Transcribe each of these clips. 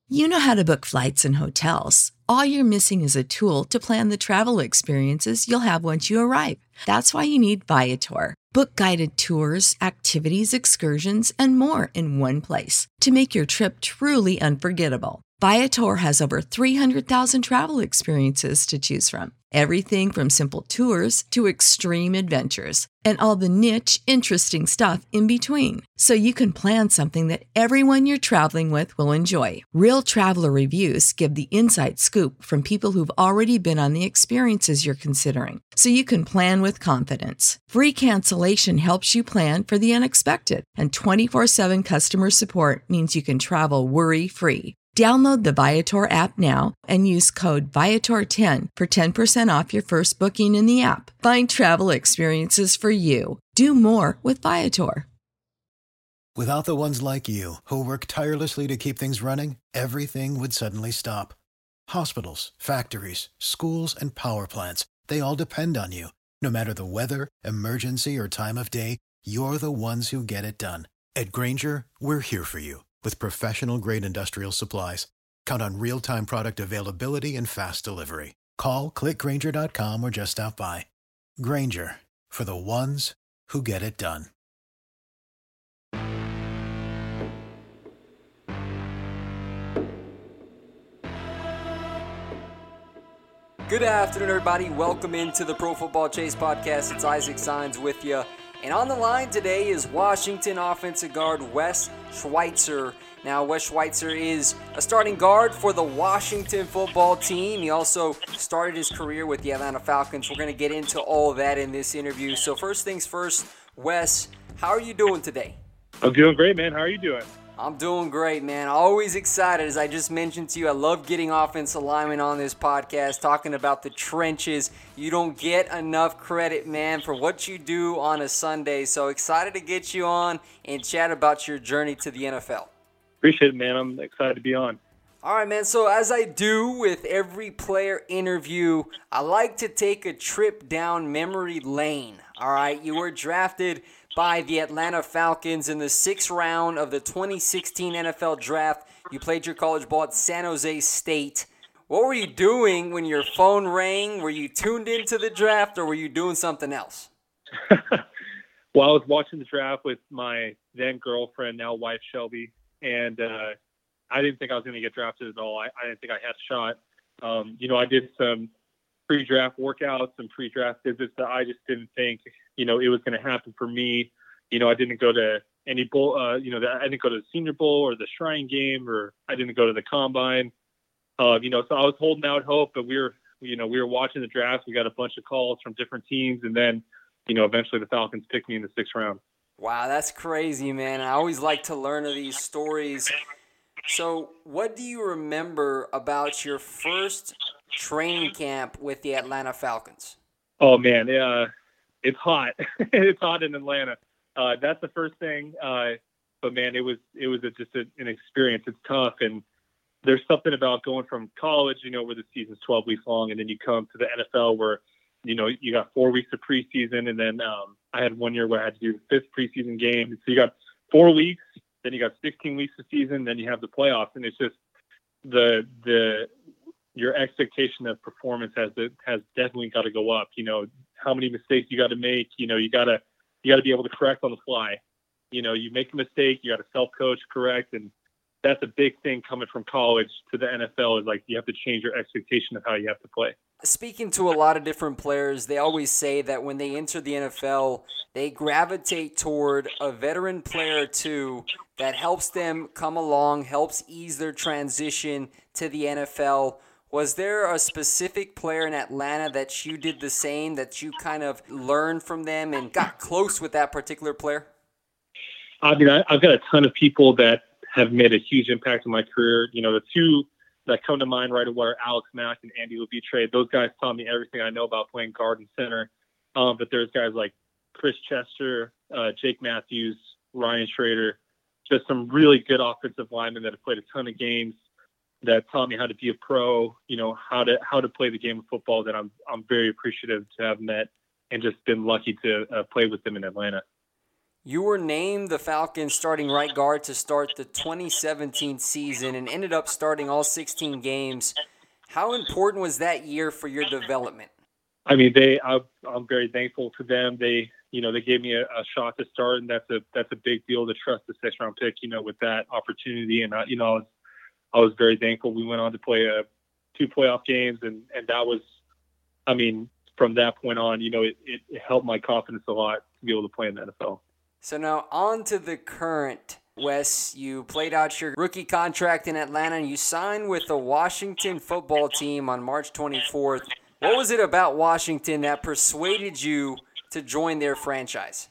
You know how to book flights and hotels. All you're missing is a tool to plan the travel experiences you'll have once you arrive. That's why you need Viator. Book guided tours, activities, excursions, and more in one place to make your trip truly unforgettable. Viator has over 300,000 travel experiences to choose from. Everything from simple tours to extreme adventures and all the niche, interesting stuff in between. So you can plan something that everyone you're traveling with will enjoy. Real traveler reviews give the inside scoop from people who've already been on the experiences you're considering. So you can plan with confidence. Free cancellation helps you plan for the unexpected. And 24/7 customer support means you can travel worry-free. Download the Viator app now and use code Viator10 for 10% off your first booking in the app. Find travel experiences for you. Do more with Viator. Without the ones like you, who work tirelessly to keep things running, everything would suddenly stop. Hospitals, factories, schools, and power plants, they all depend on you. No matter the weather, emergency, or time of day, you're the ones who get it done. At Grainger, we're here for you with professional-grade industrial supplies. Count on real-time product availability and fast delivery. Call, click Grainger.com, or just stop by. Grainger, for the ones who get it done. Good afternoon, everybody. Welcome into the Pro Football Chase podcast. It's Isaac Signs with you. And on the line today is Washington offensive guard Wes Schweitzer. Now, Wes Schweitzer is a starting guard for the Washington football team. He also started his career with the Atlanta Falcons. We're going to get into all of that in this interview. So first things first, Wes, how are you doing today? I'm doing great, man. How are you doing? I'm doing great, man. Always excited. As I just mentioned to you, I love getting offensive linemen on this podcast, talking about the trenches. You don't get enough credit, man, for what you do on a Sunday. So excited to get you on and chat about your journey to the NFL. Appreciate it, man. I'm excited to be on. All right, man. So as I do with every player interview, I like to take a trip down memory lane. All right, you were drafted by the Atlanta Falcons in the 6th round of the 2016 NFL Draft. You played your college ball at San Jose State. What were you doing when your phone rang? Were you tuned into the draft, or were you doing something else? Well, I was watching the draft with my then girlfriend, now wife Shelby, and I didn't think I was going to get drafted at all. I didn't think I had a shot. I did some pre-draft workouts and pre-draft visits that I just didn't think, it was going to happen for me. I didn't go to any bowl, I didn't go to the Senior Bowl or the Shrine Game, or I didn't go to the Combine. So I was holding out hope, but we were watching the draft. We got a bunch of calls from different teams, and then, eventually the Falcons picked me in the 6th round. Wow, that's crazy, man. I always like to learn of these stories. So what do you remember about your first training camp with the Atlanta Falcons? Oh, man, it's hot. It's hot in Atlanta. That's the first thing. But, man, it was just an experience. It's tough. And there's something about going from college, where the season's 12 weeks long, and then you come to the NFL where, you got 4 weeks of preseason. And then I had 1 year where I had to do the 5th preseason game. So you got 4 weeks, then you got 16 weeks of season, then you have the playoffs. And it's just your expectation of performance has definitely got to go up. How many mistakes you got to make. You got to be able to correct on the fly. You make a mistake, you got to self-coach, correct, and that's a big thing coming from college to the NFL is like you have to change your expectation of how you have to play. Speaking to a lot of different players, they always say that when they enter the NFL, they gravitate toward a veteran player or two that helps them come along, helps ease their transition to the NFL. Was there a specific player in Atlanta that you did the same, that you kind of learned from them and got close with that particular player? I mean, I've got a ton of people that have made a huge impact on my career. The two that come to mind right away are Alex Mack and Andy Levitre. Those guys taught me everything I know about playing guard and center. But there's guys like Chris Chester, Jake Matthews, Ryan Schrader, just some really good offensive linemen that have played a ton of games that taught me how to be a pro, how to play the game of football that I'm very appreciative to have met and just been lucky to play with them in Atlanta. You were named the Falcons starting right guard to start the 2017 season and ended up starting all 16 games. How important was that year for your development? I mean, I'm very thankful to them. They gave me a shot to start, and that's a big deal to trust the 6th round pick, with that opportunity. And I was very thankful. We went on to play 2 playoff games, and that was, I mean, from that point on, it helped my confidence a lot to be able to play in the NFL. So now on to the current. Wes, you played out your rookie contract in Atlanta, and you signed with the Washington football team on March 24th. What was it about Washington that persuaded you to join their franchise?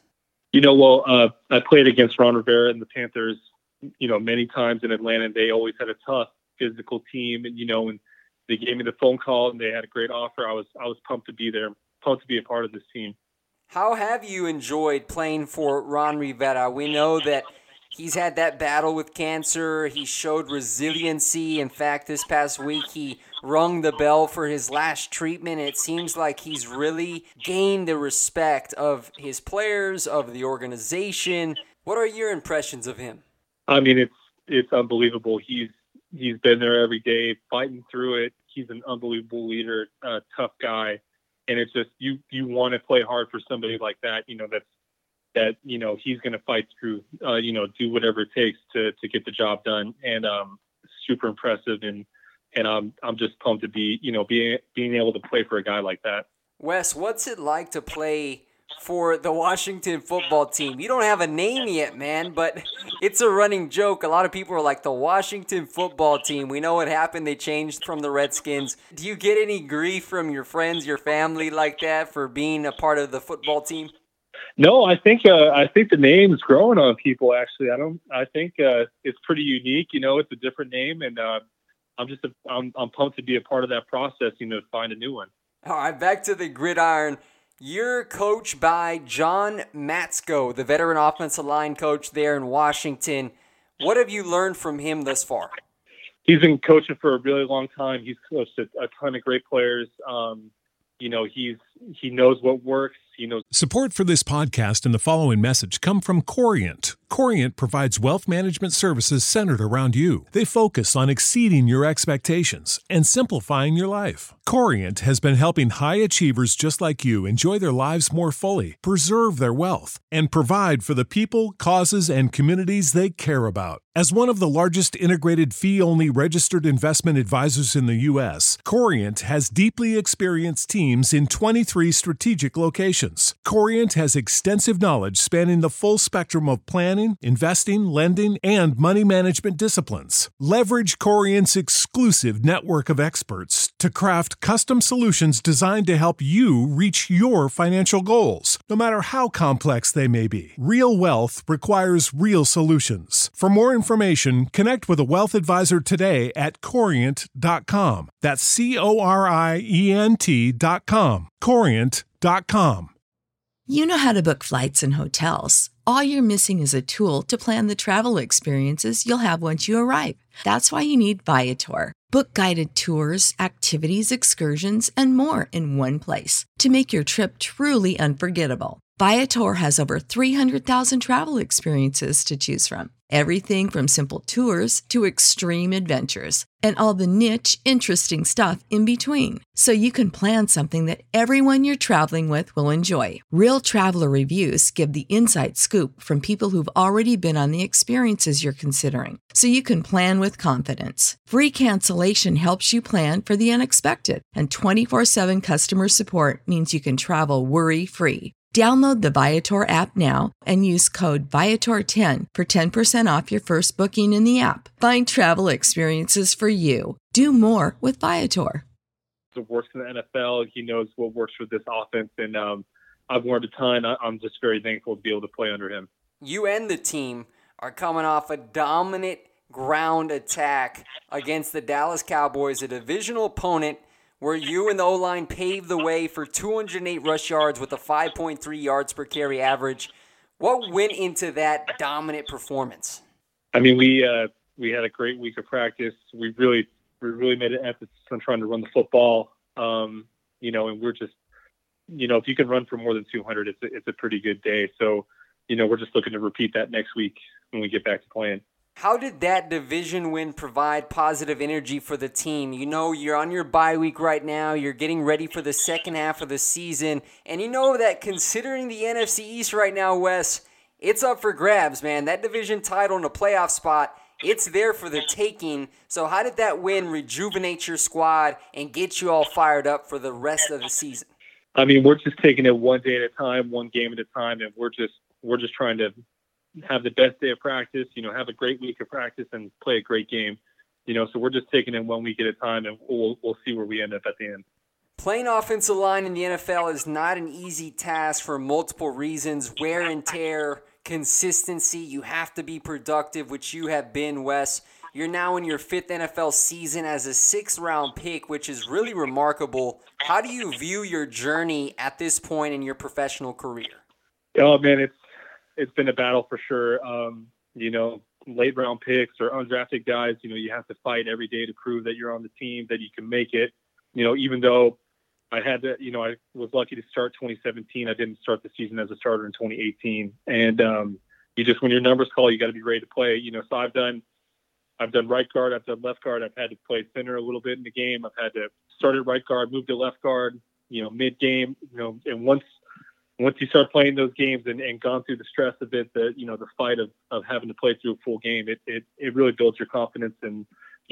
I played against Ron Rivera and the Panthers, many times in Atlanta, and they always had a tough physical team. And, and they gave me the phone call and they had a great offer. I was pumped to be there, pumped to be a part of this team. How have you enjoyed playing for Ron Rivera? We know that he's had that battle with cancer. He showed resiliency. In fact, this past week he rung the bell for his last treatment. It seems like he's really gained the respect of his players, of the organization. What are your impressions of him? I mean, it's unbelievable. He's been there every day fighting through it. He's an unbelievable leader, tough guy. And it's just, you want to play hard for somebody like that, that he's going to fight through, do whatever it takes to get the job done. And super impressive. And I'm just pumped to be, being able to play for a guy like that. Wes, what's it like to play for the Washington football team? You don't have a name yet, man, but it's a running joke. A lot of people are like, the Washington football team. We know what happened. They changed from the Redskins. Do you get any grief from your friends, your family like that for being a part of the football team? No, I think the name's growing on people. Actually, I think it's pretty unique. It's a different name, and I'm pumped to be a part of that process. To find a new one. All right, back to the gridiron. You're coached by John Matsko, the veteran offensive line coach there in Washington. What have you learned from him thus far? He's been coaching for a really long time. He's coached a ton of great players. He knows what works. Support for this podcast and the following message come from Corient. Corient provides wealth management services centered around you. They focus on exceeding your expectations and simplifying your life. Corient has been helping high achievers just like you enjoy their lives more fully, preserve their wealth, and provide for the people, causes, and communities they care about. As one of the largest integrated fee-only registered investment advisors in the U.S., Corient has deeply experienced teams in 23 strategic locations. Corient has extensive knowledge spanning the full spectrum of planning, investing, lending, and money management disciplines. Leverage Corient's exclusive network of experts to craft custom solutions designed to help you reach your financial goals, no matter how complex they may be. Real wealth requires real solutions. For more information, connect with a wealth advisor today at Corient.com. That's Corient.com. Corient.com. You know how to book flights and hotels. All you're missing is a tool to plan the travel experiences you'll have once you arrive. That's why you need Viator. Book guided tours, activities, excursions, and more in one place to make your trip truly unforgettable. Viator has over 300,000 travel experiences to choose from. Everything from simple tours to extreme adventures and all the niche, interesting stuff in between. So you can plan something that everyone you're traveling with will enjoy. Real traveler reviews give the inside scoop from people who've already been on the experiences you're considering. So you can plan with confidence. Free cancellation helps you plan for the unexpected. And 24/7 customer support means you can travel worry-free. Download the Viator app now and use code Viator10 for 10% off your first booking in the app. Find travel experiences for you. Do more with Viator. It works in the NFL. He knows what works for this offense, and I've learned a ton. I'm just very thankful to be able to play under him. You and the team are coming off a dominant ground attack against the Dallas Cowboys, a divisional opponent where you and the O-line paved the way for 208 rush yards with a 5.3 yards per carry average. What went into that dominant performance? I mean, we had a great week of practice. We really made an emphasis on trying to run the football. And we're just, if you can run for more than 200, it's a pretty good day. So we're just looking to repeat that next week when we get back to playing. How did that division win provide positive energy for the team? You're on your bye week right now. You're getting ready for the second half of the season. And you know that considering the NFC East right now, Wes, it's up for grabs, man. That division title and a playoff spot, it's there for the taking. So how did that win rejuvenate your squad and get you all fired up for the rest of the season? I mean, we're just taking it one day at a time, one game at a time, and we're just trying to have the best day of practice, have a great week of practice and play a great game. So we're just taking it 1 week at a time, and we'll see where we end up at the end. Playing offensive line in the NFL is not an easy task for multiple reasons. Wear and tear, consistency. You have to be productive, which you have been, Wes. You're now in your 5th NFL season as a 6th-round pick, which is really remarkable. How do you view your journey at this point in your professional career? Oh, man, it's been a battle for sure. Late round picks or undrafted guys, you have to fight every day to prove that you're on the team, that you can make it. Even though I had to, I was lucky to start 2017. I didn't start the season as a starter in 2018. And when your numbers call, you got to be ready to play. So I've done right guard, I've done left guard. I've had to play center a little bit in the game. I've had to start at right guard, move to left guard, mid game, and once you start playing those games and gone through the stress of it, the fight of having to play through a full game, it really builds your confidence. And,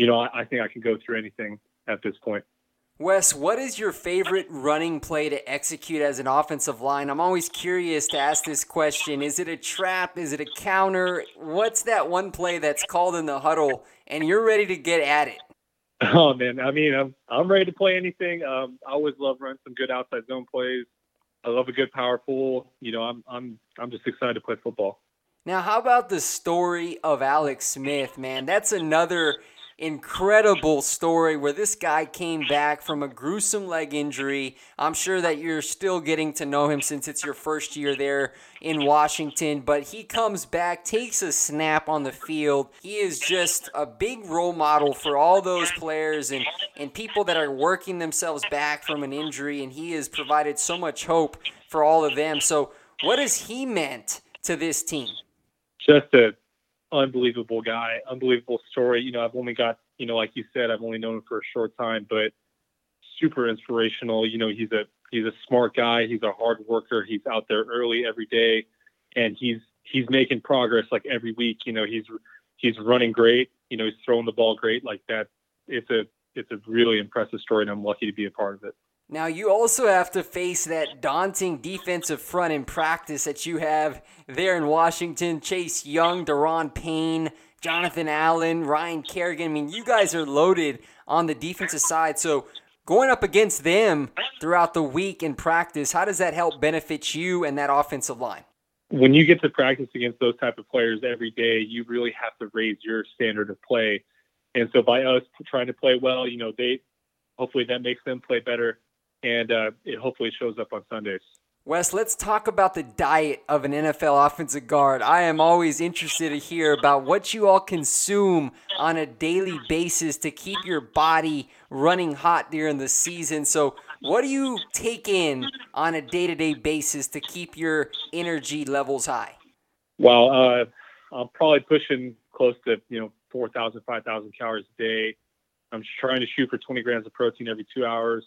I think I can go through anything at this point. Wes, what is your favorite running play to execute as an offensive line? I'm always curious to ask this question. Is it a trap? Is it a counter? What's that one play that's called in the huddle and you're ready to get at it? Oh, man. I mean, I'm ready to play anything. I always love running some good outside zone plays. I love a good power pull. I'm just excited to play football. Now, how about the story of Alex Smith, man? That's another incredible story where this guy came back from a gruesome leg injury. I'm sure that you're still getting to know him since it's your first year there in Washington, but he comes back, takes a snap on the field. He is just a big role model for all those players and people that are working themselves back from an injury, and he has provided so much hope for all of them. So what has he meant to this team? Just a unbelievable guy, unbelievable story. I've only got, like you said, I've only known him for a short time, but super inspirational. He's a smart guy. He's a hard worker. He's out there early every day, and he's making progress like every week. He's running great. He's throwing the ball great. Like that. It's a really impressive story, and I'm lucky to be a part of it. Now, you also have to face that daunting defensive front in practice that you have there in Washington. Chase Young, Daron Payne, Jonathan Allen, Ryan Kerrigan. I mean, you guys are loaded on the defensive side. So going up against them throughout the week in practice, how does that help benefit you and that offensive line? When you get to practice against those type of players every day, you really have to raise your standard of play. And so by us trying to play well, hopefully that makes them play better. And it hopefully shows up on Sundays. Wes, let's talk about the diet of an NFL offensive guard. I am always interested to hear about what you all consume on a daily basis to keep your body running hot during the season. So what do you take in on a day-to-day basis to keep your energy levels high? Well, I'm probably pushing close to 4,000, 5,000 calories a day. I'm trying to shoot for 20 grams of protein every 2 hours.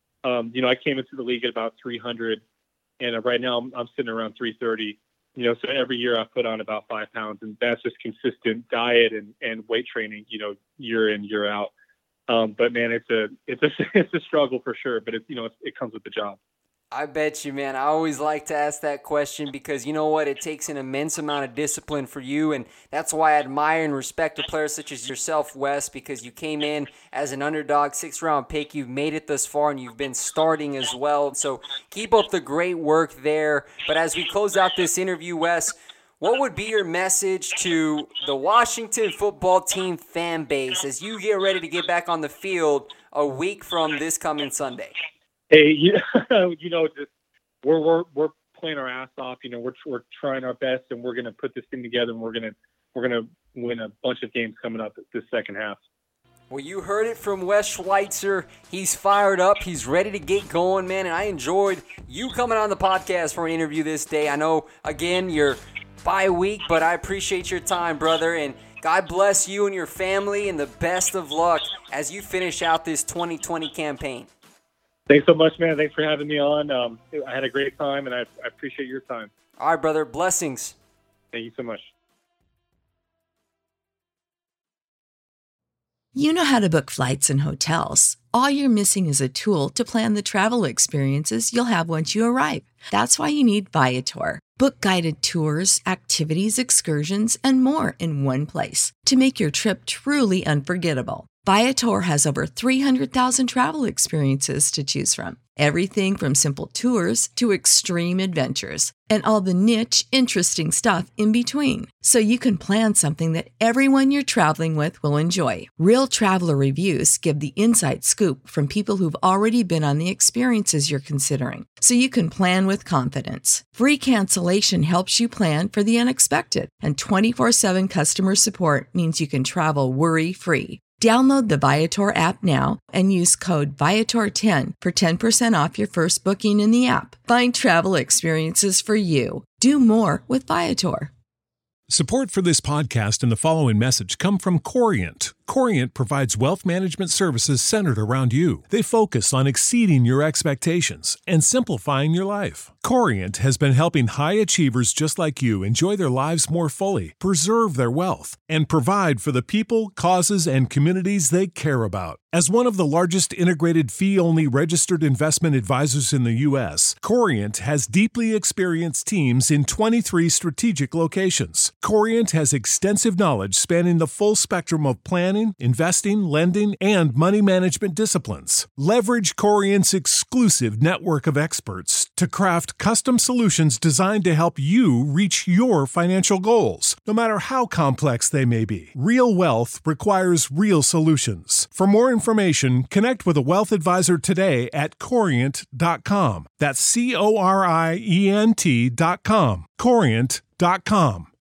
I came into the league at about 300, and right now I'm sitting around 330. So every year I put on about 5 pounds, and that's just consistent diet and weight training, year in, year out. But man, it's a struggle for sure, but it comes with the job. I bet you, man. I always like to ask that question because you know what? It takes an immense amount of discipline for you, and that's why I admire and respect a player such as yourself, Wes, because you came in as an underdog, 6th-round pick. You've made it thus far, and you've been starting as well. So keep up the great work there. But as we close out this interview, Wes, what would be your message to the Washington football team fan base as you get ready to get back on the field a week from this coming Sunday? Hey, just we're playing our ass off. We're trying our best, and we're going to put this thing together, and we're gonna win a bunch of games coming up this second half. Well, you heard it from Wes Schweitzer. He's fired up. He's ready to get going, man. And I enjoyed you coming on the podcast for an interview this day. I know, again, you're bye week, but I appreciate your time, brother, and God bless you and your family, and the best of luck as you finish out this 2020 campaign. Thanks so much, man. Thanks for having me on. I had a great time, and I appreciate your time. All right, brother. Blessings. Thank you so much. You know how to book flights and hotels. All you're missing is a tool to plan the travel experiences you'll have once you arrive. That's why you need Viator. Book guided tours, activities, excursions, and more in one place to make your trip truly unforgettable. Viator has over 300,000 travel experiences to choose from. Everything from simple tours to extreme adventures and all the niche, interesting stuff in between. So you can plan something that everyone you're traveling with will enjoy. Real traveler reviews give the inside scoop from people who've already been on the experiences you're considering. So you can plan with confidence. Free cancellation helps you plan for the unexpected. And 24/7 customer support means you can travel worry-free. Download the Viator app now and use code Viator10 for 10% off your first booking in the app. Find travel experiences for you. Do more with Viator. Support for this podcast and the following message come from Corient. Corient provides wealth management services centered around you. They focus on exceeding your expectations and simplifying your life. Corient has been helping high achievers just like you enjoy their lives more fully, preserve their wealth, and provide for the people, causes, and communities they care about. As one of the largest integrated fee-only registered investment advisors in the U.S., Corient has deeply experienced teams in 23 strategic locations. Corient has extensive knowledge spanning the full spectrum of planning, investing, lending, and money management disciplines. Leverage Corient's exclusive network of experts to craft custom solutions designed to help you reach your financial goals, no matter how complex they may be. Real wealth requires real solutions. For more information, connect with a wealth advisor today at Corient.com. That's Corient.com. Corient.com.